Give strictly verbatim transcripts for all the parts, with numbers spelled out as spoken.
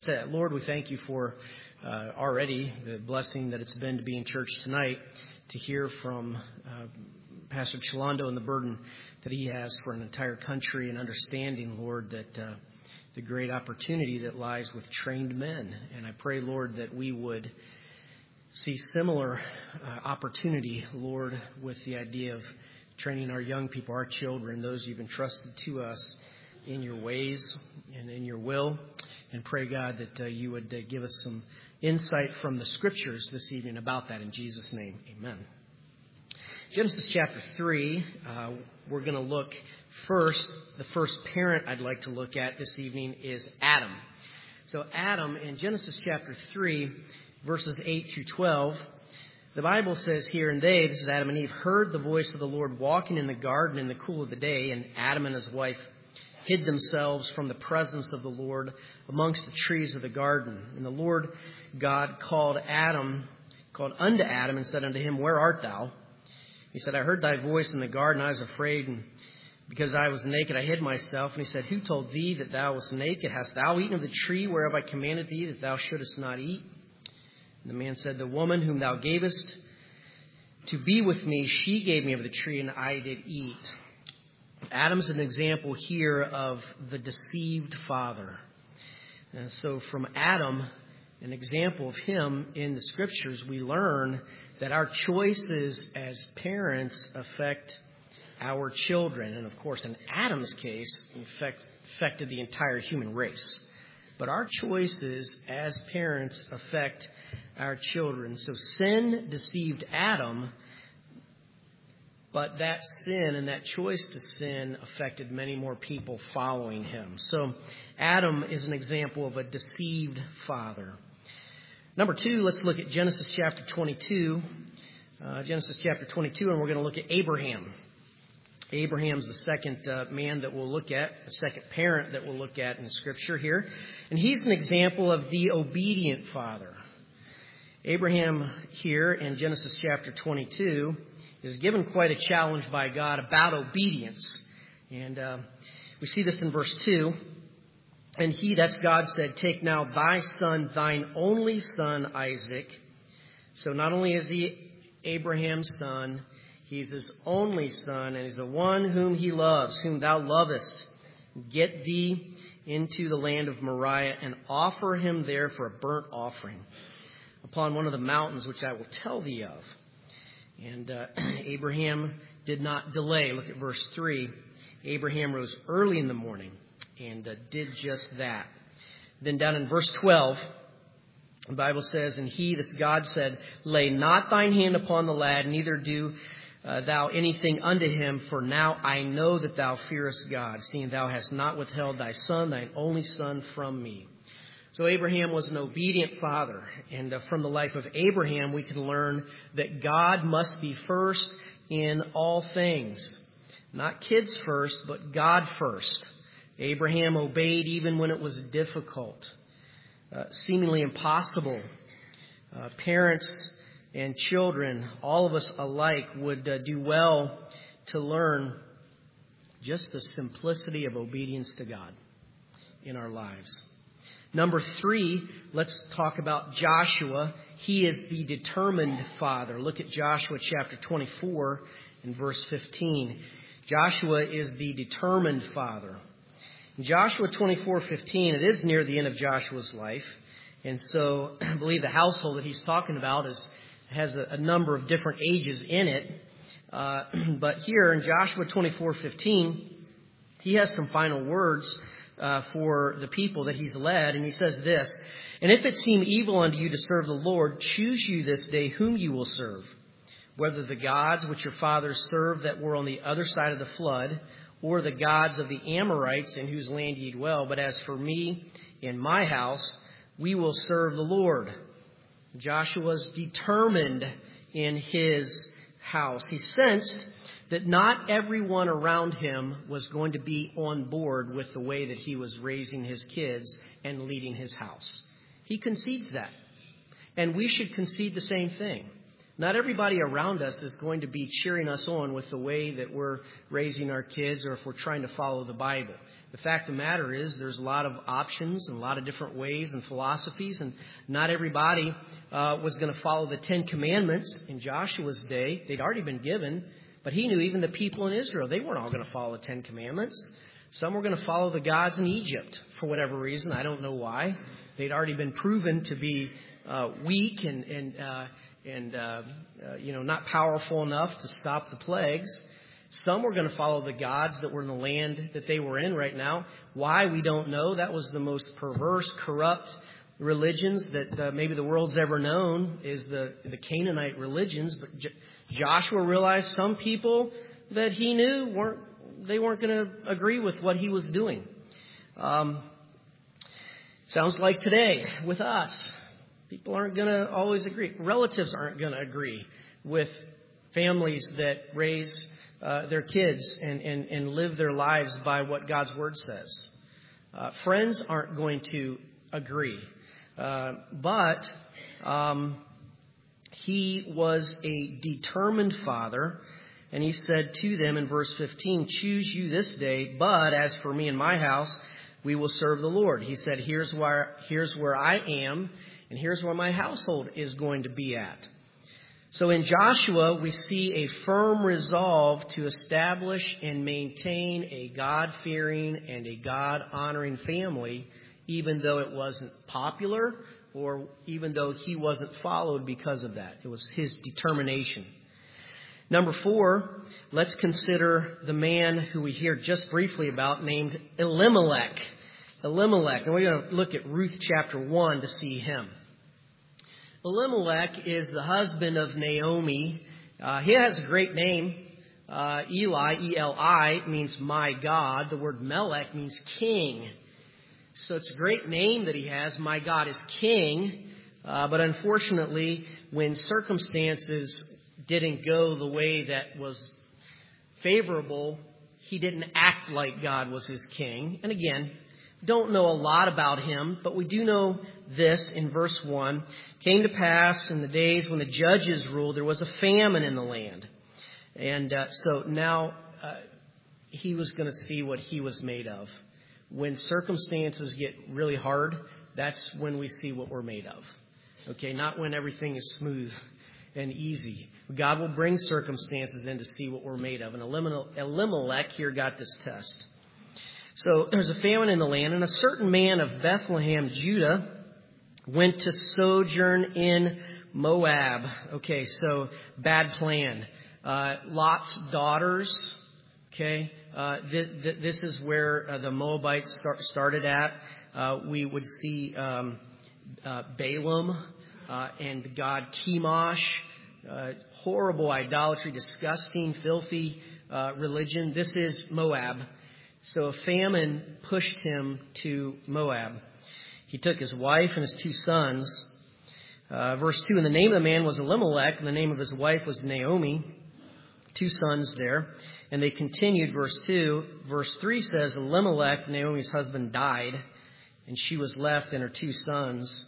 Lord, we thank you for uh, already the blessing that it's been to be in church tonight, to hear from uh, Pastor Chilando and the burden that he has for an entire country, and understanding, Lord, that uh, the great opportunity that lies with trained men. And I pray, Lord, that we would see similar uh, opportunity, Lord, with the idea of training our young people, our children, those you've entrusted to us in your ways and in your will. And pray, God, that uh, you would uh, give us some insight from the Scriptures this evening about that. In Jesus' name, amen. Genesis chapter three, uh, we're going to look first. The first parent I'd like to look at this evening is Adam. So Adam, in Genesis chapter three, verses eight through twelve, the Bible says here, and they, this is Adam and Eve, heard the voice of the Lord walking in the garden in the cool of the day, and Adam and his wife hid themselves from the presence of the Lord amongst the trees of the garden. And the Lord God called Adam, called unto Adam, and said unto him, Where art thou? He said, I heard thy voice in the garden, I was afraid, and because I was naked, I hid myself. And he said, Who told thee that thou wast naked? Hast thou eaten of the tree whereof I commanded thee that thou shouldest not eat? And the man said, The woman whom thou gavest to be with me, she gave me of the tree, and I did eat. Adam's an example here of the deceived father. And so from Adam, an example of him in the Scriptures, we learn that our choices as parents affect our children. And of course, in Adam's case, in fact, affected the entire human race. But our choices as parents affect our children. So sin deceived Adam, but that sin and that choice to sin affected many more people following him. So Adam is an example of a deceived father. Number two, let's look at Genesis chapter twenty-two. Uh, Genesis chapter twenty-two, and we're going to look at Abraham. Abraham's the second uh, man that we'll look at, the second parent that we'll look at in Scripture here. And he's an example of the obedient father. Abraham here in Genesis chapter twenty-two is given quite a challenge by God about obedience. And uh, we see this in verse two. And he, that's God, said, Take now thy son, thine only son, Isaac. So not only is he Abraham's son, he's his only son, and he's the one whom he loves, whom thou lovest. Get thee into the land of Moriah, and offer him there for a burnt offering upon one of the mountains which I will tell thee of. And uh, Abraham did not delay. Look at verse three. Abraham rose early in the morning and uh, did just that. Then down in verse twelve, the Bible says, And he, this God, said, Lay not thine hand upon the lad, neither do uh, thou anything unto him, for now I know that thou fearest God, seeing thou hast not withheld thy son, thine only son, from me. So Abraham was an obedient father, and uh, from the life of Abraham we can learn that God must be first in all things. Not kids first, but God first. Abraham obeyed even when it was difficult, uh, seemingly impossible. Uh, parents and children, all of us alike, would uh, do well to learn just the simplicity of obedience to God in our lives. Number three, let's talk about Joshua. He is the determined father. Look at Joshua chapter twenty-four and verse fifteen. Joshua is the determined father. In Joshua twenty-four fifteen, it is near the end of Joshua's life. And so I believe the household that he's talking about is has a, a number of different ages in it. Uh, but here in Joshua twenty-four fifteen, he has some final words Uh, for the people that he's led. And he says this, And if it seem evil unto you to serve the Lord, choose you this day whom you will serve, whether the gods which your fathers served that were on the other side of the flood, or the gods of the Amorites in whose land ye dwell. But as for me and my house, we will serve the Lord. Joshua was determined in his house. He sensed that not everyone around him was going to be on board with the way that he was raising his kids and leading his house. He concedes that. And we should concede the same thing. Not everybody around us is going to be cheering us on with the way that we're raising our kids or if we're trying to follow the Bible. The fact of the matter is there's a lot of options and a lot of different ways and philosophies, and not everybody uh, was going to follow the Ten Commandments in Joshua's day. They'd already been given, but he knew even the people in Israel, they weren't all going to follow the Ten Commandments. Some were going to follow the gods in Egypt for whatever reason. I don't know why. They'd already been proven to be uh, weak and, and uh, and, uh, uh, you know, not powerful enough to stop the plagues. Some were going to follow the gods that were in the land that they were in right now. Why, we don't know. That was the most perverse, corrupt religions that uh, maybe the world's ever known, is the, the Canaanite religions. But J- Joshua realized some people that he knew weren't, they weren't going to agree with what he was doing. Um, sounds like today with us. People aren't going to always agree. Relatives aren't going to agree with families that raise uh, their kids and, and, and live their lives by what God's Word says. Uh, friends aren't going to agree. Uh, but um, he was a determined father, and he said to them in verse fifteen, "Choose you this day, but as for me and my house, we will serve the Lord." He said, here's where, here's where I am, and here's where my household is going to be at. So in Joshua, we see a firm resolve to establish and maintain a God-fearing and a God-honoring family, even though it wasn't popular or even though he wasn't followed because of that. It was his determination. Number four, let's consider the man who we hear just briefly about named Elimelech. Elimelech. And we're going to look at Ruth chapter one to see him. Elimelech is the husband of Naomi. Uh, he has a great name. Uh, Eli, E L I, means my God. The word Melech means king. So it's a great name that he has. My God is king. Uh, but unfortunately, when circumstances didn't go the way that was favorable, he didn't act like God was his king. And again, don't know a lot about him, but we do know this in verse one. Came to pass in the days when the judges ruled, there was a famine in the land. And uh, so now uh, he was going to see what he was made of. When circumstances get really hard, that's when we see what we're made of. Okay, not when everything is smooth and easy. God will bring circumstances in to see what we're made of. And Elimelech here got this test. So there's a famine in the land, and a certain man of Bethlehem, Judah, went to sojourn in Moab. Okay, so bad plan. Uh, Lot's daughters. Okay, uh, th- th- this is where uh, the Moabites start- started at. Uh, we would see um, uh, Balaam uh, and the god Chemosh. Uh, horrible idolatry, disgusting, filthy uh, religion. This is Moab. So a famine pushed him to Moab. He took his wife and his two sons. Uh, verse two, and the name of the man was Elimelech, and the name of his wife was Naomi. Two sons there. And they continued, verse two. Verse three says, Elimelech, Naomi's husband, died, and she was left and her two sons.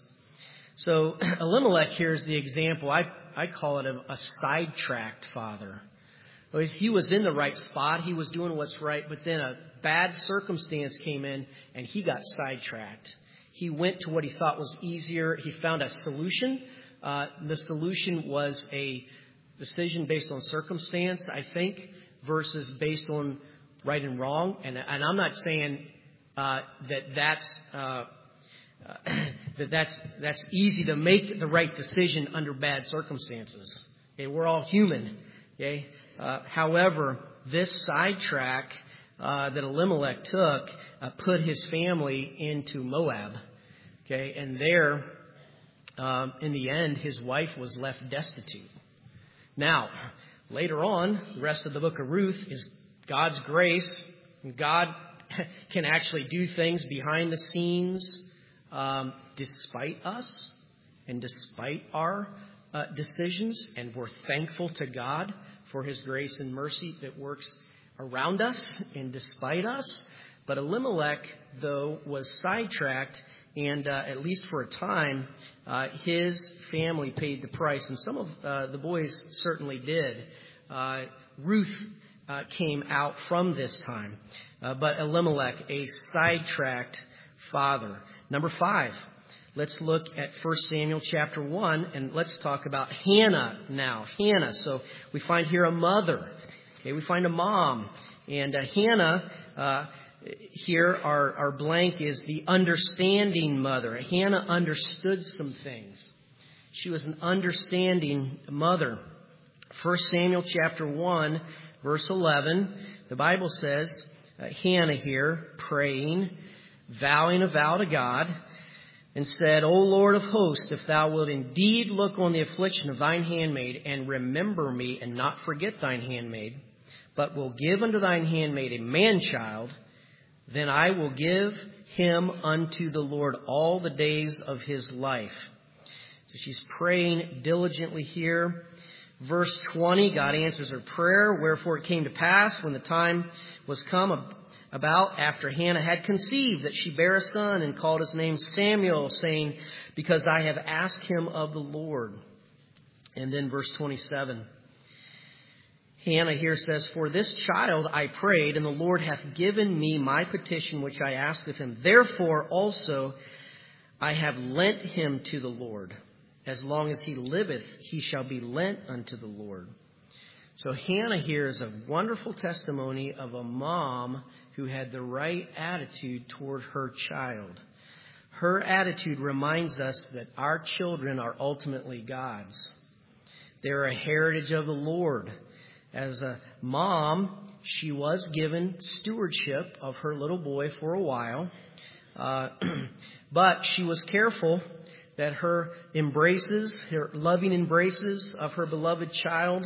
So Elimelech here is the example. I, I call it a, a sidetracked father. He was in the right spot. He was doing what's right, but then a bad circumstance came in, and he got sidetracked. He went to what he thought was easier. He found a solution. Uh, the solution was a decision based on circumstance, I think, versus based on right and wrong. And, and I'm not saying uh, that that's uh, uh, that that's that's easy to make the right decision under bad circumstances. Okay, we're all human. Okay. Uh, however, this sidetrack uh, that Elimelech took uh, put his family into Moab. Okay, and there, um, in the end, his wife was left destitute. Now, later on, the rest of the book of Ruth is God's grace. God can actually do things behind the scenes um, despite us and despite our uh, decisions, and we're thankful to God for his grace and mercy that works around us and despite us. But Elimelech, though, was sidetracked, And uh, at least for a time, uh, his family paid the price. And some of uh, the boys certainly did. Uh, Ruth uh, came out from this time. Uh, but Elimelech, a sidetracked father. Number five, let's look at First Samuel chapter one, and let's talk about Hannah now. Hannah. So we find here a mother. Okay, we find a mom. And uh, Hannah, uh, here our, our blank is the understanding mother. Hannah understood some things. She was an understanding mother. First Samuel chapter one, verse eleven, the Bible says, uh, Hannah here praying, vowing a vow to God, and said, O Lord of hosts, if thou wilt indeed look on the affliction of thine handmaid, and remember me, and not forget thine handmaid, but will give unto thine handmaid a man-child, then I will give him unto the Lord all the days of his life. So she's praying diligently here. Verse twenty, God answers her prayer. Wherefore it came to pass, when the time was come about after Hannah had conceived, that she bare a son, and called his name Samuel, saying, because I have asked him of the Lord. And then verse twenty-seven. Hannah here says, for this child I prayed, and the Lord hath given me my petition which I asked of him. Therefore also I have lent him to the Lord. As long as he liveth, he shall be lent unto the Lord. So Hannah here is a wonderful testimony of a mom who had the right attitude toward her child. Her attitude reminds us that our children are ultimately God's. They're a heritage of the Lord. As a mom, she was given stewardship of her little boy for a while, uh, but she was careful that her embraces, her loving embraces of her beloved child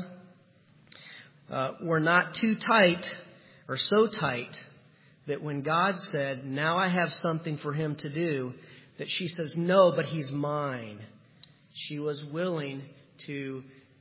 uh, were not too tight or so tight that when God said, now I have something for him to do, that she says, no, but he's mine. She was willing to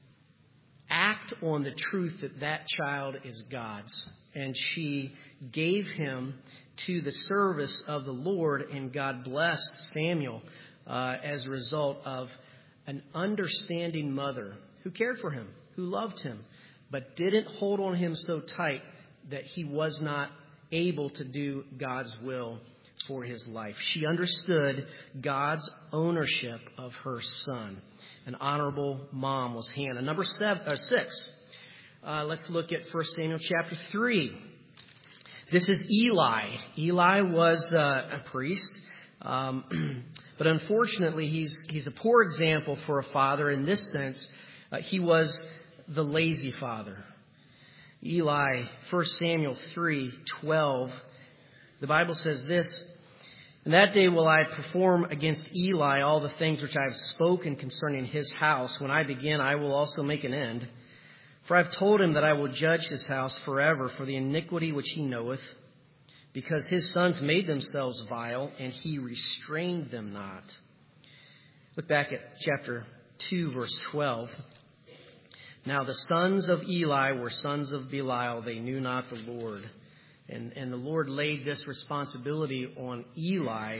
act on the truth that that child is God's. And she gave him to the service of the Lord, and God blessed Samuel uh, as a result of an understanding mother who cared for him, who loved him, but didn't hold on him so tight that he was not able to do God's will for his life. She understood God's ownership of her son. An honorable mom was Hannah. Number seven, uh, six, uh, let's look at First Samuel chapter three. This is Eli. Eli was uh, a priest, um, but unfortunately he's he's a poor example for a father in this sense. Uh, he was the lazy father. Eli, First Samuel three twelve, the Bible says this, and that day will I perform against Eli all the things which I have spoken concerning his house. When I begin, I will also make an end. For I have told him that I will judge his house forever for the iniquity which he knoweth, because his sons made themselves vile, and he restrained them not. Look back at chapter two, verse twelve. Now the sons of Eli were sons of Belial. They knew not the Lord. And, and the Lord laid this responsibility on Eli.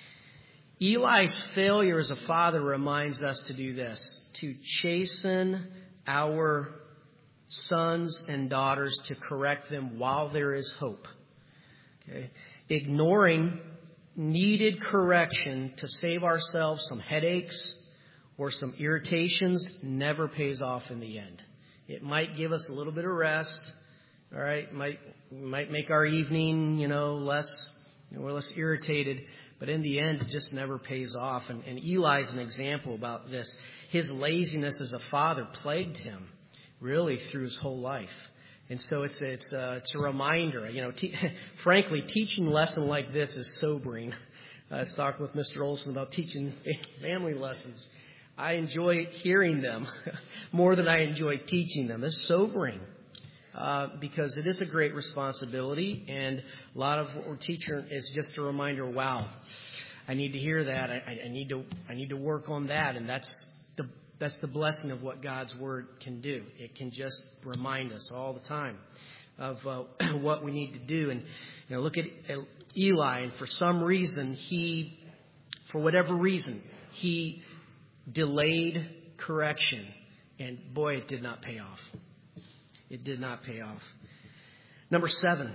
Eli's failure as a father reminds us to do this, to chasten our sons and daughters, to correct them while there is hope. Okay? Ignoring needed correction to save ourselves some headaches or some irritations never pays off in the end. It might give us a little bit of rest. All right, might might make our evening, you know, less, you know, we're less irritated, but in the end, it just never pays off. And, and Eli's an example about this. His laziness as a father plagued him, really, through his whole life. And so it's it's uh, it's a reminder, you know. Te- frankly, teaching a lesson like this is sobering. I was talking with Mister Olson about teaching family lessons. I enjoy hearing them more than I enjoy teaching them. It's sobering. Uh, because it is a great responsibility, and a lot of what we're teaching is just a reminder. Wow, I need to hear that. I, I need to I need to work on that, and that's the that's the blessing of what God's Word can do. It can just remind us all the time of uh, what we need to do. And you know, look at Eli, and for some reason he for whatever reason, he delayed correction. And boy, it did not pay off. It did not pay off. Number seven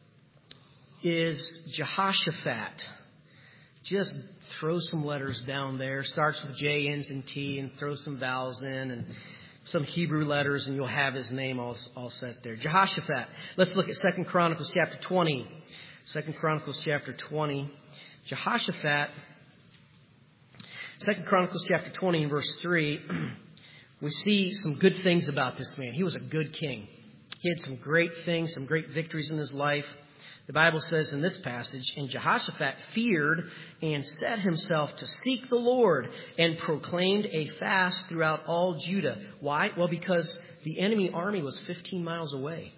is Jehoshaphat. Just throw some letters down there. Starts with J, ends in T, and throw some vowels in and some Hebrew letters, and you'll have his name all, all set there. Jehoshaphat. Let's look at Second Chronicles chapter twenty. Second Chronicles chapter twenty. Jehoshaphat. Second Chronicles chapter twenty and verse three. We see some good things about this man. He was a good king. He had some great things, some great victories in his life. The Bible says in this passage, and Jehoshaphat feared and set himself to seek the Lord and proclaimed a fast throughout all Judah. Why? Well, because the enemy army was fifteen miles away.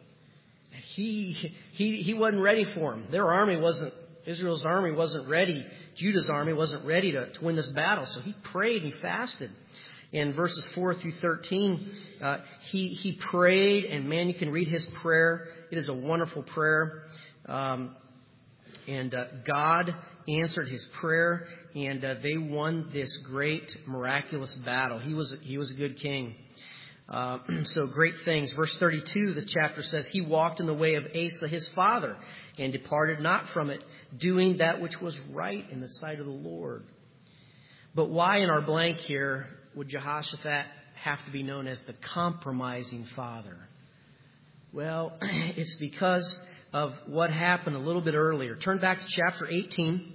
He, he, he wasn't ready for him. Their army wasn't, Israel's army wasn't ready. Judah's army wasn't ready to, to win this battle. So he prayed, he fasted. In verses four through thirteen, uh, he, he prayed, and man, you can read his prayer. It is a wonderful prayer. Um, and uh, God answered his prayer, and uh, they won this great, miraculous battle. He was he was a good king. Uh, so great things. Verse thirty-two, the chapter says, he walked in the way of Asa his father, and departed not from it, doing that which was right in the sight of the Lord. But why in our blank here would Jehoshaphat have to be known as the compromising father? Well, it's because of what happened a little bit earlier. Turn back to chapter eighteen.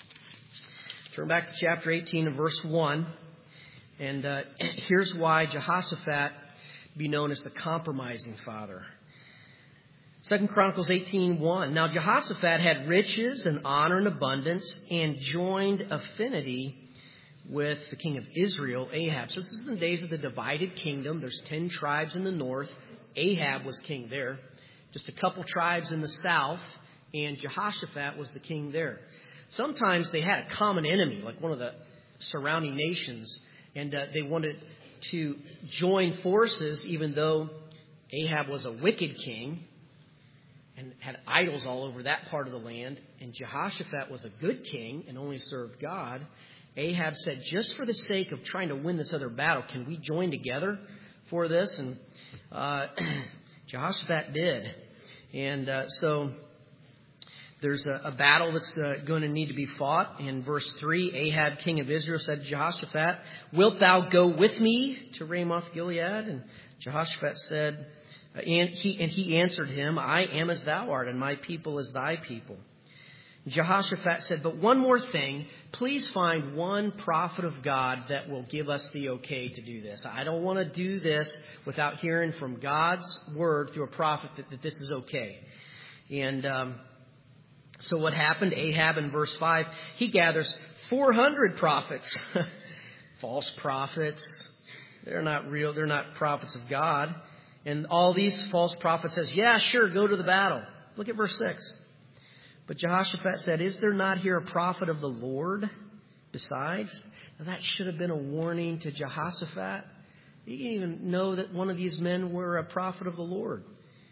Turn back to chapter eighteen and verse one. And uh, here's why Jehoshaphat be known as the compromising father. Second Chronicles eighteen one. Now Jehoshaphat had riches and honor and abundance, and joined affinity with the king of Israel, Ahab. So this is in the days of the divided kingdom. There's ten tribes in the north. Ahab was king there. Just a couple tribes in the south, and Jehoshaphat was the king there. Sometimes they had a common enemy, like one of the surrounding nations, and uh, they wanted to join forces, even though Ahab was a wicked king and had idols all over that part of the land, and Jehoshaphat was a good king and only served God. Ahab said, just for the sake of trying to win this other battle, can we join together for this? And uh, Jehoshaphat did. And uh, so there's a, a battle that's uh, going to need to be fought. In verse three, Ahab, king of Israel, said to Jehoshaphat, wilt thou go with me to Ramoth Gilead? And Jehoshaphat said, and he, and he answered him, I am as thou art, and my people as thy people. Jehoshaphat said, but one more thing, please find one prophet of God that will give us the okay to do this. I don't want to do this without hearing from God's word through a prophet that, that this is okay. And um, so what happened? Ahab in verse five, he gathers four hundred prophets, false prophets. They're not real. They're not prophets of God. And all these false prophets says, yeah, sure, go to the battle. Look at verse six. But Jehoshaphat said, is there not here a prophet of the Lord besides? Now that should have been a warning to Jehoshaphat. He didn't even know that one of these men were a prophet of the Lord.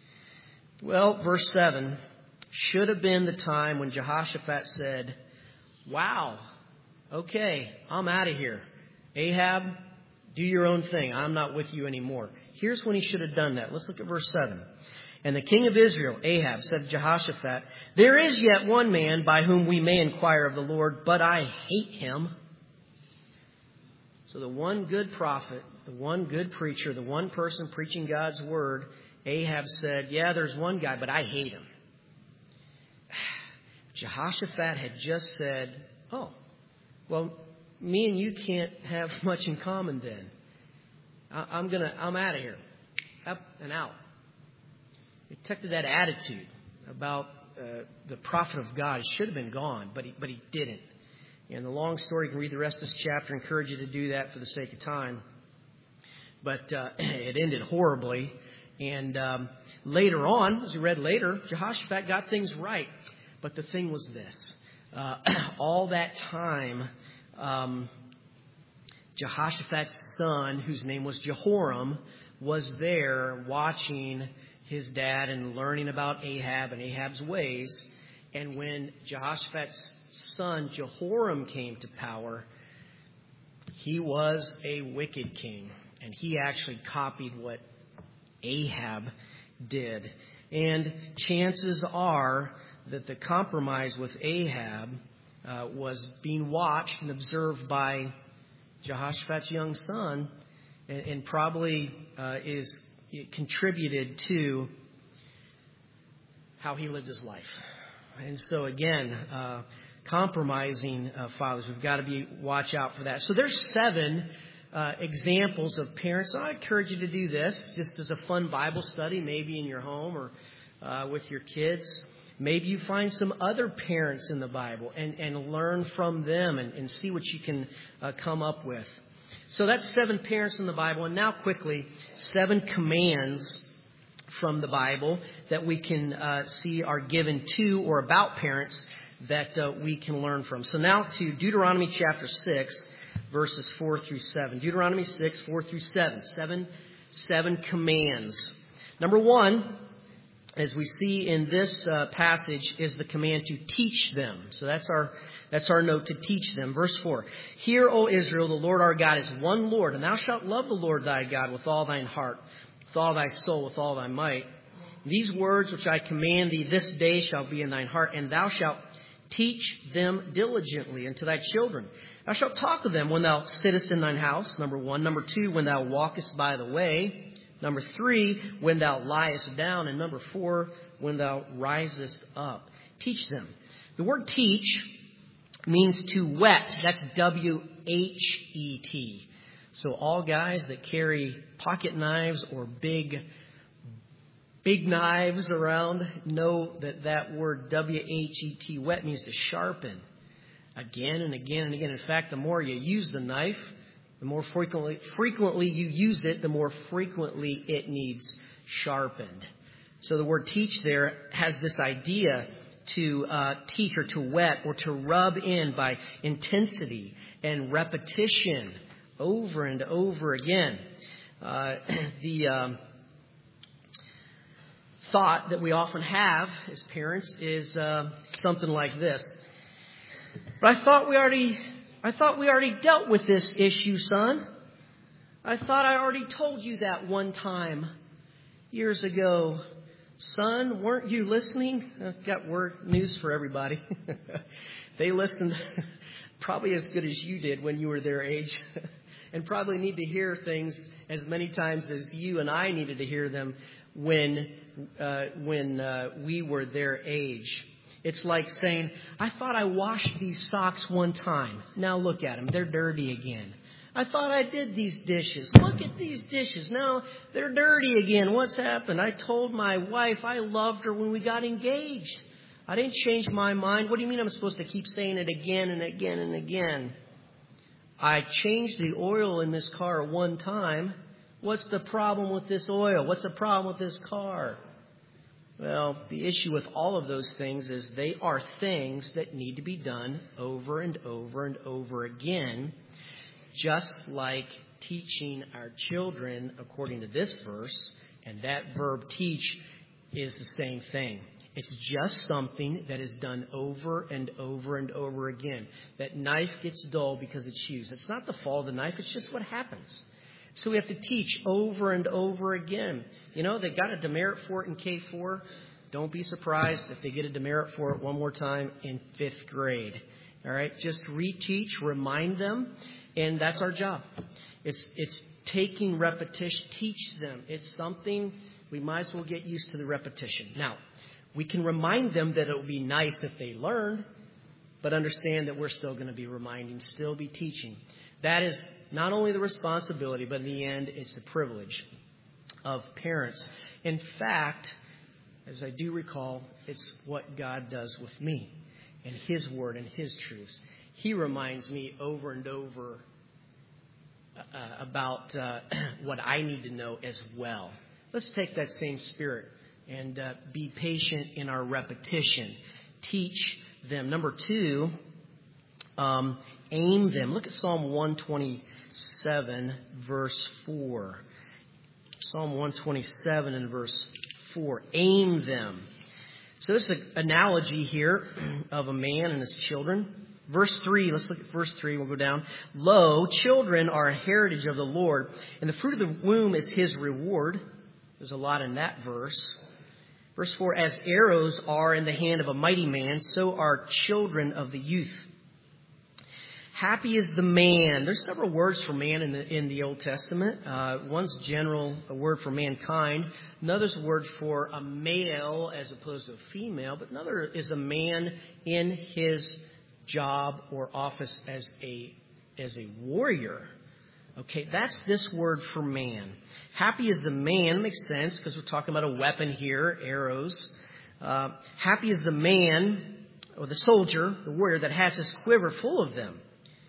Well, verse seven should have been the time when Jehoshaphat said, wow, okay, I'm out of here. Ahab, do your own thing. I'm not with you anymore. Here's when he should have done that. Let's look at verse seven. And the king of Israel, Ahab, said to Jehoshaphat, there is yet one man by whom we may inquire of the Lord, but I hate him. So the one good prophet, the one good preacher, the one person preaching God's word, Ahab said, yeah, there's one guy, but I hate him. Jehoshaphat had just said, oh, well, me and you can't have much in common then. I'm gonna, I'm out of here. Up and out. He took to that attitude about uh, the prophet of God. He should have been gone, but he, but he didn't. And the long story, you can read the rest of this chapter. I encourage you to do that for the sake of time. But uh, it ended horribly. And um, later on, as we read later, Jehoshaphat got things right. But the thing was this. Uh, all that time, um, Jehoshaphat's son, whose name was Jehoram, was there watching his dad and learning about Ahab and Ahab's ways. And when Jehoshaphat's son Jehoram came to power, he was a wicked king. And he actually copied what Ahab did. And chances are that the compromise with Ahab uh, was being watched and observed by Jehoshaphat's young son, and, and probably uh, is it contributed to how he lived his life. And so again, uh, compromising uh, fathers, we've got to be watch out for that. So there's seven uh, examples of parents. So I encourage you to do this just as a fun Bible study, maybe in your home or uh, with your kids. Maybe you find some other parents in the Bible and, and learn from them and, and see what you can uh, come up with. So that's seven parents in the Bible. And now quickly, seven commands from the Bible that we can uh, see are given to or about parents that uh, we can learn from. So now to Deuteronomy chapter six, verses four through seven. Deuteronomy six, four through seven. Seven, seven commands. Number one, as we see in this uh, passage, is the command to teach them. So that's our that's our note, to teach them. Verse four. Hear, O Israel, the Lord our God is one Lord, and thou shalt love the Lord thy God with all thine heart, with all thy soul, with all thy might. These words which I command thee this day shall be in thine heart, and thou shalt teach them diligently unto thy children. Thou shalt talk of them when thou sittest in thine house, number one. Number two, when thou walkest by the way. Number three, when thou liest down. And number four, when thou risest up. Teach them. The word teach means to whet. That's W H E T. So all guys that carry pocket knives or big, big knives around know that that word W H E T, whet, means to sharpen again and again and again. In fact, the more you use the knife, the more frequently frequently you use it, the more frequently it needs sharpened. So the word teach there has this idea to uh, teach or to whet or to rub in by intensity and repetition over and over again. Uh, the um, thought that we often have as parents is uh, something like this. But I thought we already... I thought we already dealt with this issue, son. I thought I already told you that one time years ago. Son, weren't you listening? I've got word news for everybody. They listened probably as good as you did when you were their age, and probably need to hear things as many times as you and I needed to hear them when uh, when uh, we were their age. It's like saying, I thought I washed these socks one time. Now look at them. They're dirty again. I thought I did these dishes. Look at these dishes. Now they're dirty again. What's happened? I told my wife I loved her when we got engaged. I didn't change my mind. What do you mean I'm supposed to keep saying it again and again and again? I changed the oil in this car one time. What's the problem with this oil? What's the problem with this car? Well, the issue with all of those things is they are things that need to be done over and over and over again, just like teaching our children according to this verse. And that verb teach is the same thing. It's just something that is done over and over and over again. That knife gets dull because it's used. It's not the fault of the knife. It's just what happens. So we have to teach over and over again. You know, they got a demerit for it in K four. Don't be surprised if they get a demerit for it one more time in fifth grade. All right, just reteach, remind them, and that's our job. It's it's taking repetition, teach them. It's something we might as well get used to the repetition. Now, we can remind them that it would be nice if they learned, but understand that we're still going to be reminding, still be teaching. That is not only the responsibility, but in the end, it's the privilege of parents. In fact, as I do recall, it's what God does with me and His Word and His truths. He reminds me over and over uh, about uh, what I need to know as well. Let's take that same spirit and uh, be patient in our repetition. Teach them. Number two, um, aim them. Look at Psalm one twenty-seven, verse four. Psalm one twenty-seven and verse four. Aim them. So this is an analogy here of a man and his children. Verse three, let's look at verse three, we'll go down. Lo, children are a heritage of the Lord, and the fruit of the womb is his reward. There's a lot in that verse. Verse four, as arrows are in the hand of a mighty man, so are children of the youth. Happy is the man. There's several words for man in the in the Old Testament. Uh, one's general, a word for mankind. Another's a word for a male as opposed to a female. But another is a man in his job or office as a as a warrior. Okay, that's this word for man. Happy is the man, makes sense because we're talking about a weapon here, arrows. Uh, happy is the man or the soldier, the warrior that has his quiver full of them.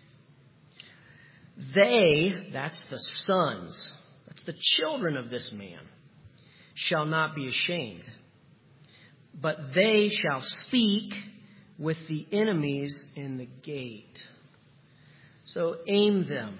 They, that's the sons, that's the children of this man, shall not be ashamed, but they shall speak with the enemies in the gate. So aim them.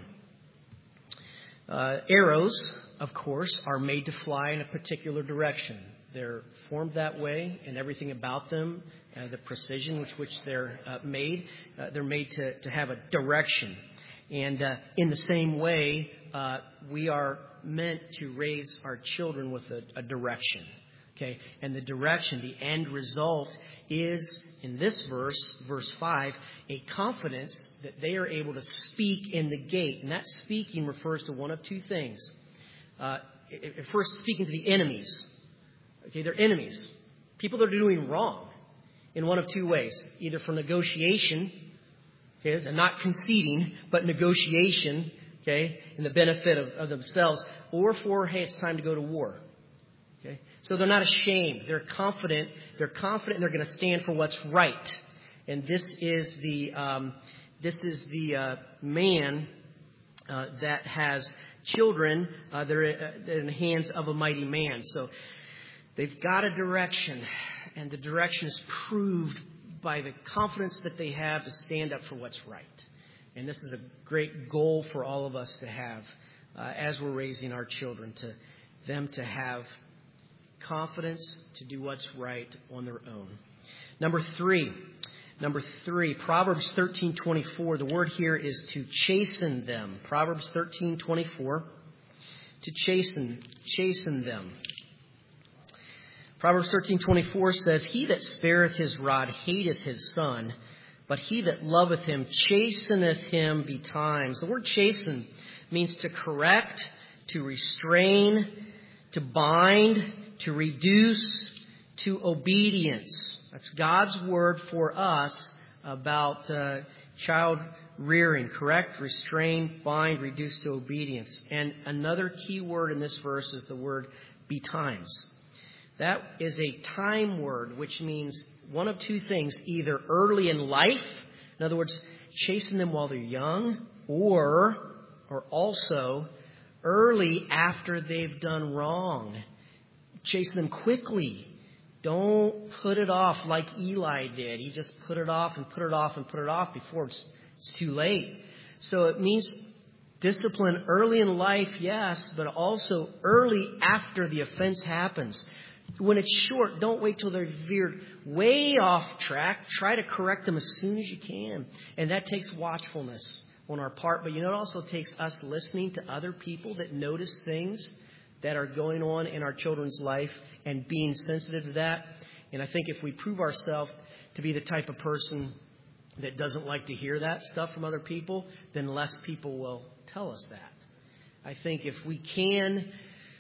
Uh, arrows, of course, are made to fly in a particular direction. They're formed that way, and everything about them, uh, the precision with which they're uh, made, uh, they're made to, to have a direction. And uh, in the same way, uh, we are meant to raise our children with a, a direction. Okay, and the direction, the end result is, in this verse, verse five, a confidence that they are able to speak in the gate. And that speaking refers to one of two things. Uh, first, speaking to the enemies. Okay, they're enemies. People that are doing wrong in one of two ways. Either for negotiation, okay, and not conceding, but negotiation, okay, in the benefit of, of themselves, or for, hey, it's time to go to war. Okay, so they're not ashamed. They're confident. They're confident. They're going to stand for what's right. And this is the um, this is the uh, man uh, that has children. Uh, they're in the hands of a mighty man. So they've got a direction, and the direction is proved by the confidence that they have to stand up for what's right. And this is a great goal for all of us to have uh, as we're raising our children, to them to have confidence to do what's right on their own. Number three, number three, Proverbs thirteen twenty-four. The word here is to chasten them. Proverbs thirteen twenty-four, to chasten, chasten them. Proverbs thirteen twenty-four says, he that spareth his rod hateth his son, but he that loveth him chasteneth him betimes. The word chasten means to correct, to restrain, to bind, to reduce to obedience. That's God's word for us about uh, child rearing. Correct, restrain, bind, reduce to obedience. And another key word in this verse is the word betimes. That is a time word, which means one of two things, either early in life, in other words, chasten them while they're young, or, or also early after they've done wrong. Chasten them quickly. Don't put it off like Eli did. He just put it off and put it off and put it off before it's, it's too late. So it means discipline early in life, yes, but also early after the offense happens. When it's short, don't wait till they're veered way off track. Try to correct them as soon as you can. And that takes watchfulness on our part. But you know, it also takes us listening to other people that notice things that are going on in our children's life and being sensitive to that. And I think if we prove ourselves to be the type of person that doesn't like to hear that stuff from other people, then less people will tell us that. I think if we can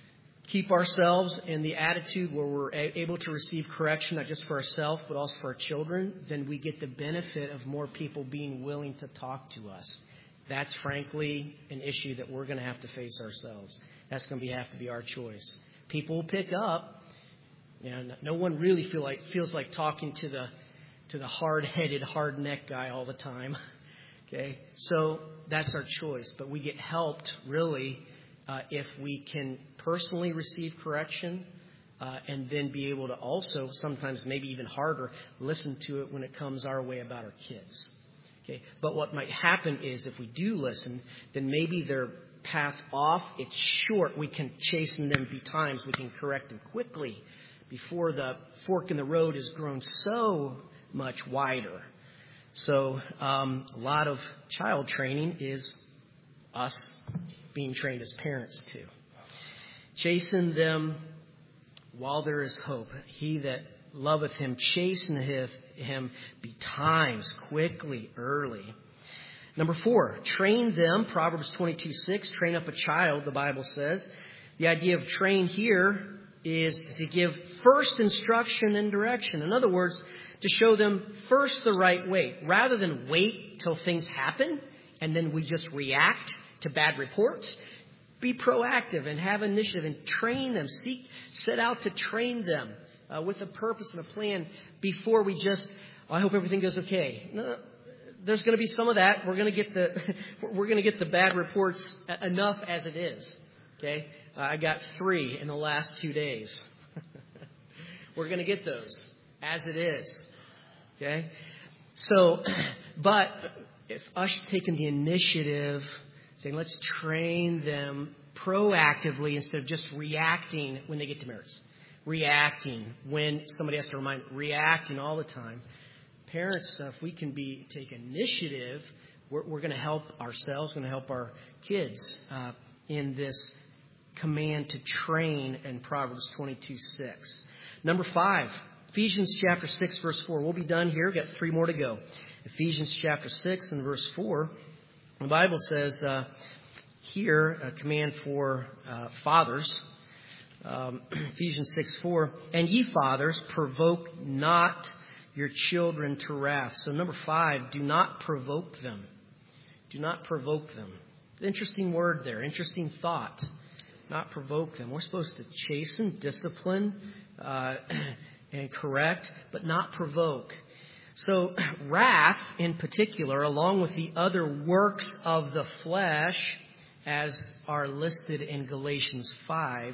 keep ourselves in the attitude where we're able to receive correction, not just for ourselves, but also for our children, then we get the benefit of more people being willing to talk to us. That's frankly an issue that we're going to have to face ourselves. That's going to be, have to be our choice. People will pick up. You know, no one really feel like feels like talking to the to the hard-headed, hard-necked guy all the time. Okay, so that's our choice. But we get helped really uh, if we can personally receive correction uh, and then be able to also sometimes maybe even harder listen to it when it comes our way about our kids. Okay, but what might happen is if we do listen, then maybe their path off, it's short. We can chasten them betimes. We can correct them quickly. before the fork in the road has grown so much wider. So um, a lot of child training is us being trained as parents too. Chasten them while there is hope. He that loveth him chasteneth him betimes, quickly, early. Number four, train them. Proverbs twenty-two six, train up a child, the Bible says. The idea of train here is to give first instruction and direction. In other words, to show them first the right way, rather than wait till things happen and then we just react to bad reports. Be proactive and have initiative and train them. Seek, set out to train them uh, with a purpose and a plan before we just, oh, I hope everything goes okay. No, there's going to be some of that. We're going to get the we're going to get the bad reports enough as it is. Okay, uh, I got three in the last two days. We're going to get those as it is. Okay, so but if us taking the initiative, saying let's train them proactively instead of just reacting when they get demerits, reacting when somebody has to remind, reacting all the time. Parents, uh, if we can be take initiative, we're, we're going to help ourselves, going to help our kids uh, in this command to train in Proverbs twenty-two six. Number five, Ephesians chapter six, verse four. We'll be done here. We've got three more to go. Ephesians chapter six and verse four. The Bible says uh, here a command for uh, fathers. Um, Ephesians six four. And ye fathers, provoke not your children to wrath. So number five, do not provoke them. Do not provoke them. Interesting word there. Interesting thought. Not provoke them. We're supposed to chasten, discipline, uh, and correct, but not provoke. So wrath in particular, along with the other works of the flesh, as are listed in Galatians five,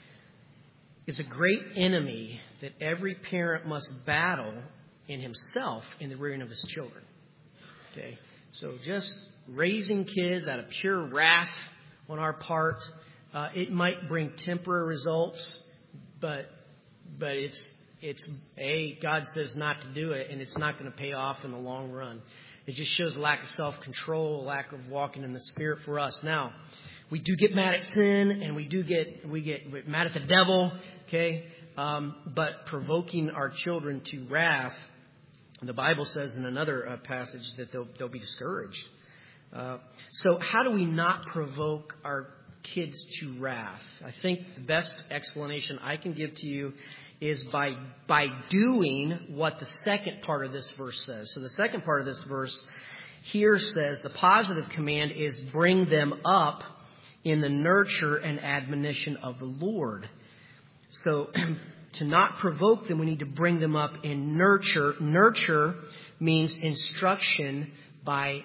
is a great enemy that every parent must battle in himself in the rearing of his children. Okay, so just raising kids out of pure wrath on our part, uh, it might bring temporary results, but but it's it's a God says not to do it, and it's not going to pay off in the long run. It just shows a lack of self-control, a lack of walking in the Spirit for us. Now, we do get mad at sin, and we do get we get mad at the devil. Okay, um, but provoking our children to wrath, the Bible says in another uh, passage that they'll they'll be discouraged. Uh, so, how do we not provoke our kids to wrath? I think the best explanation I can give to you is by by doing what the second part of this verse says. So the second part of this verse here says the positive command is bring them up in the nurture and admonition of the Lord. So to not provoke them, we need to bring them up in nurture. Nurture means instruction by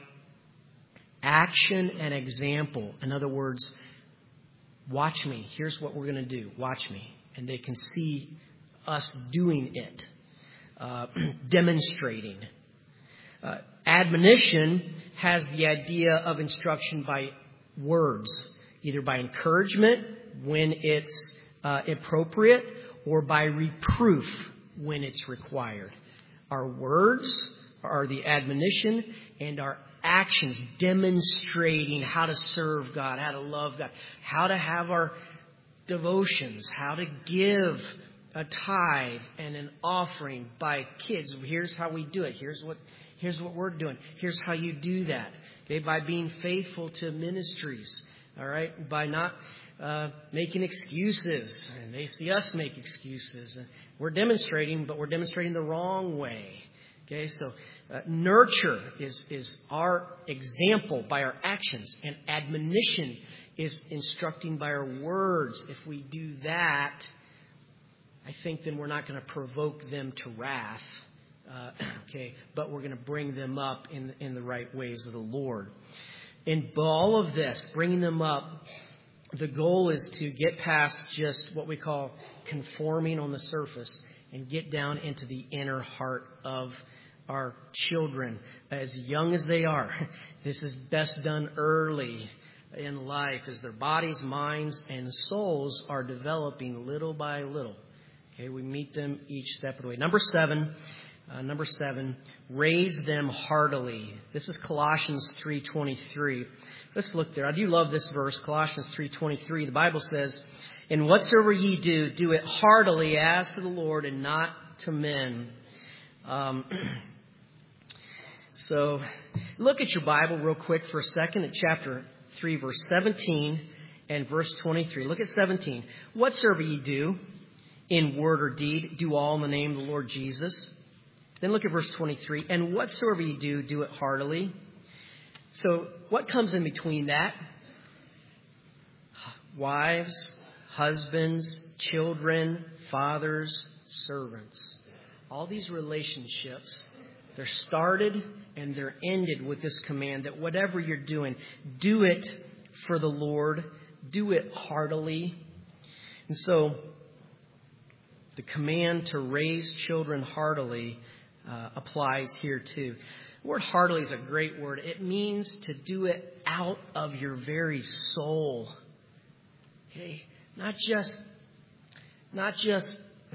action and example. In other words, watch me. Here's what we're going to do. Watch me. And they can see us doing it, uh, demonstrating. Uh, admonition has the idea of instruction by words, either by encouragement when it's uh, appropriate or by reproof when it's required. Our words are the admonition, and our actions demonstrating how to serve God, how to love God, how to have our devotions, how to give a tithe and an offering by kids. Here's how we do it. Here's what here's what we're doing. Here's how you do that. Okay, by being faithful to ministries. All right, by not uh, making excuses. And they see us make excuses. We're demonstrating, but we're demonstrating the wrong way. Okay, so uh, nurture is is our example by our actions, and admonition is instructing by our words. If we do that, I think then we're not going to provoke them to wrath, uh, okay? But we're going to bring them up in in the right ways of the Lord. In all of this, bringing them up, the goal is to get past just what we call conforming on the surface and get down into the inner heart of our children, as young as they are. This is best done early in life as their bodies, minds, and souls are developing little by little. Okay, we meet them each step of the way. Number seven, uh, number seven, raise them heartily. This is Colossians three twenty-three. Let's look there. I do love this verse, Colossians three twenty-three. The Bible says, "And whatsoever ye do, do it heartily as to the Lord and not to men." Um, so look at your Bible real quick for a second at chapter three, verse seventeen and verse twenty-three. Look at seventeen. "Whatsoever ye do, in word or deed, do all in the name of the Lord Jesus." Then look at verse twenty-three. "And whatsoever ye do, do it heartily." So what comes in between that? Wives, husbands, children, fathers, servants. All these relationships, they're started and they're ended with this command that whatever you're doing, do it for the Lord. Do it heartily. And so the command to raise children heartily uh, applies here too. The word heartily is a great word. It means to do it out of your very soul. Okay? Not just, not just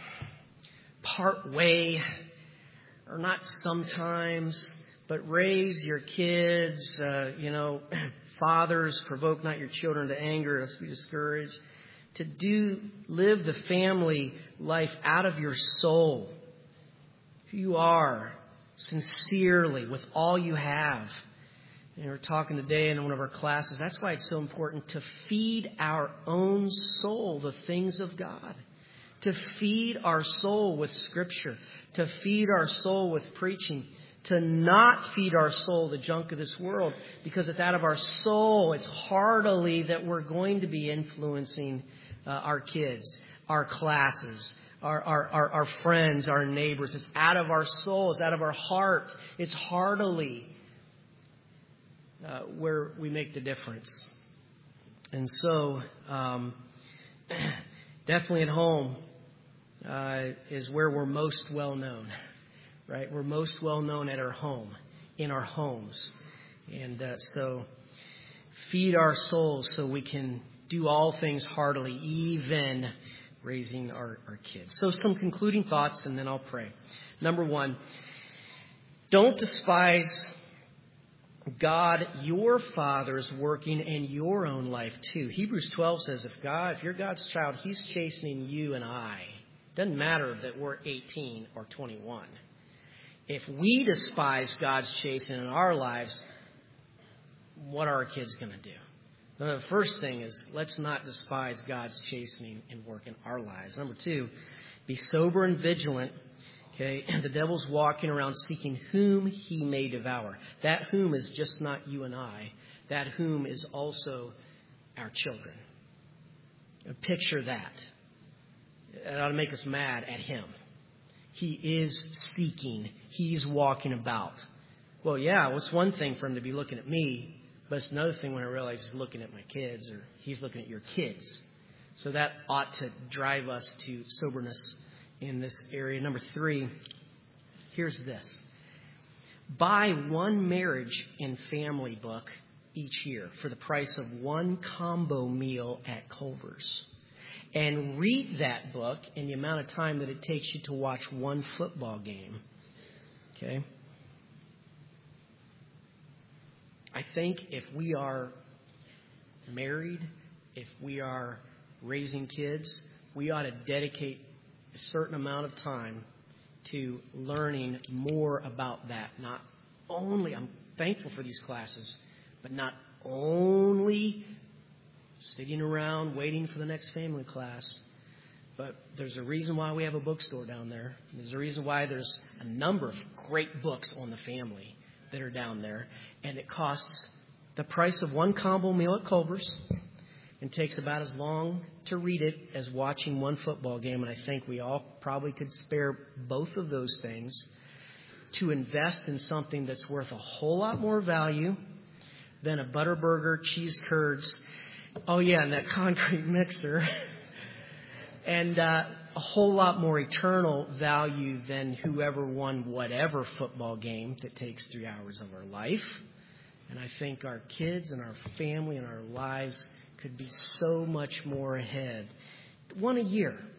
part way or not sometimes, but raise your kids, uh, you know, fathers, provoke not your children to anger, lest be discouraged. To do, live the family life out of your soul. Who you are, sincerely, with all you have. And we were talking today in one of our classes. That's why it's so important to feed our own soul the things of God. To feed our soul with Scripture. To feed our soul with preaching. To not feed our soul the junk of this world. Because it's out of our soul, it's heartily that we're going to be influencing uh, our kids, our classes, our, our, our, our friends, our neighbors. It's out of our soul. It's out of our heart. It's heartily uh, where we make the difference. And so, um, definitely at home uh, is where we're most well known. Right? We're most well known at our home, in our homes. And uh, so feed our souls so we can do all things heartily, even raising our, our kids. So some concluding thoughts, and then I'll pray. Number one, don't despise God, your Father's working in your own life too. Hebrews twelve says, if God, if you're God's child, He's chastening you and I. Doesn't matter that we're eighteen or twenty-one. If we despise God's chastening in our lives, what are our kids going to do? The first thing is, let's not despise God's chastening and work in our lives. Number two, be sober and vigilant. Okay, and the devil's walking around seeking whom he may devour. That whom is just not you and I. That whom is also our children. Picture that. It ought to make us mad at him. He is seeking. He's walking about. Well, yeah, well, it's one thing for him to be looking at me, but it's another thing when I realize he's looking at my kids or he's looking at your kids. So that ought to drive us to soberness in this area. Number three, here's this. Buy one marriage and family book each year for the price of one combo meal at Culver's. And read that book in the amount of time that it takes you to watch one football game. Okay? I think if we are married, if we are raising kids, we ought to dedicate a certain amount of time to learning more about that. Not only, I'm thankful for these classes, but not only sitting around waiting for the next family class. But there's a reason why we have a bookstore down there. There's a reason why there's a number of great books on the family that are down there. And it costs the price of one combo meal at Culver's and takes about as long to read it as watching one football game. And I think we all probably could spare both of those things to invest in something that's worth a whole lot more value than a Butterburger, cheese curds, oh yeah, and that concrete mixer, and uh, a whole lot more eternal value than whoever won whatever football game that takes three hours of our life. And I think our kids and our family and our lives could be so much more ahead. One a year.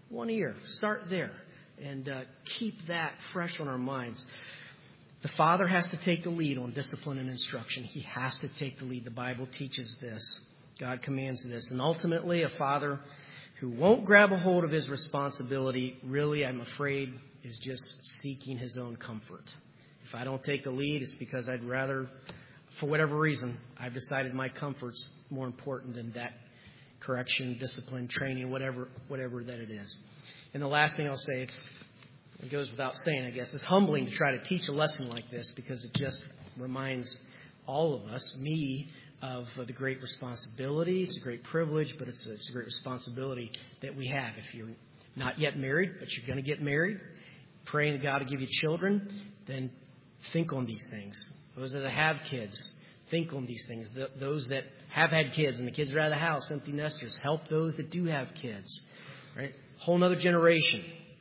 One a year. Start there. And uh, keep that fresh on our minds. The father has to take the lead on discipline and instruction. He has to take the lead. The Bible teaches this. God commands this. And ultimately, a father who won't grab a hold of his responsibility, really, I'm afraid, is just seeking his own comfort. If I don't take the lead, it's because I'd rather, for whatever reason, I've decided my comfort's more important than that correction, discipline, training, whatever whatever that it is. And the last thing I'll say, it's, it goes without saying, I guess, it's humbling to try to teach a lesson like this because it just reminds all of us, me, of the great responsibility. It's a great privilege, but it's a, it's a great responsibility that we have. If you're not yet married, but you're going to get married, praying to God to give you children, then think on these things. Those that have kids, think on these things. The, those that have had kids and the kids are out of the house, empty nesters, help those that do have kids. Right? Whole other generation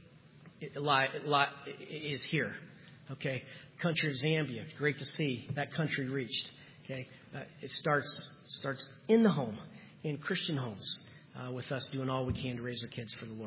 is here. Okay, country of Zambia, great to see that country reached. Okay, uh, it starts starts in the home, in Christian homes, uh, with us doing all we can to raise our kids for the Lord.